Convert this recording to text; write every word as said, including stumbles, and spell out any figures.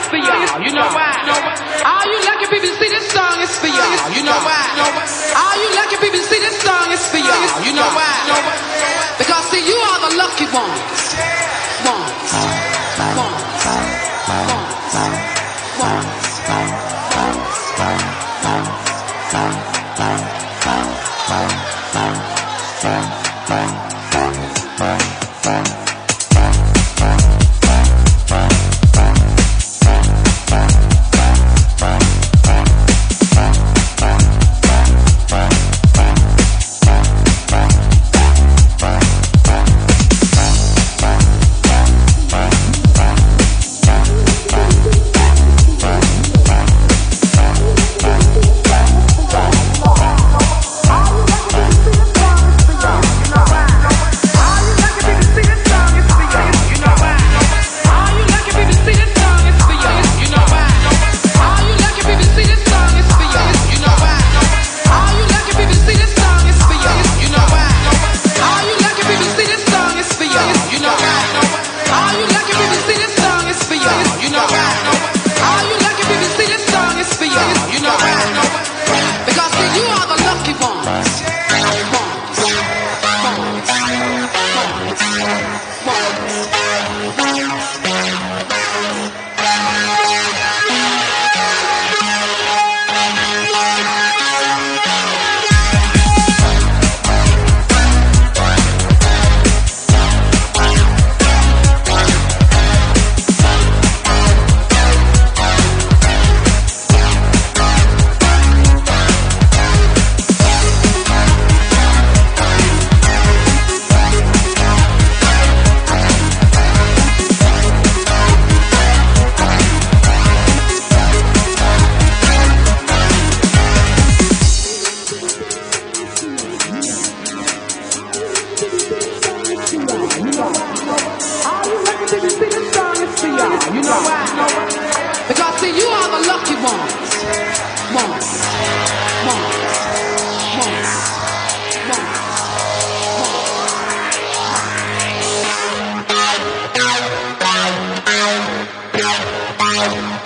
is for y'all. You know why? All you lucky people see this song is for y'all. You know why? All you lucky people see this song is for y'all. You know why? Because see, you are the lucky ones. Ones. Ones. You know why? Because see, you are the lucky ones. Ones. Ones. Ones. Ones.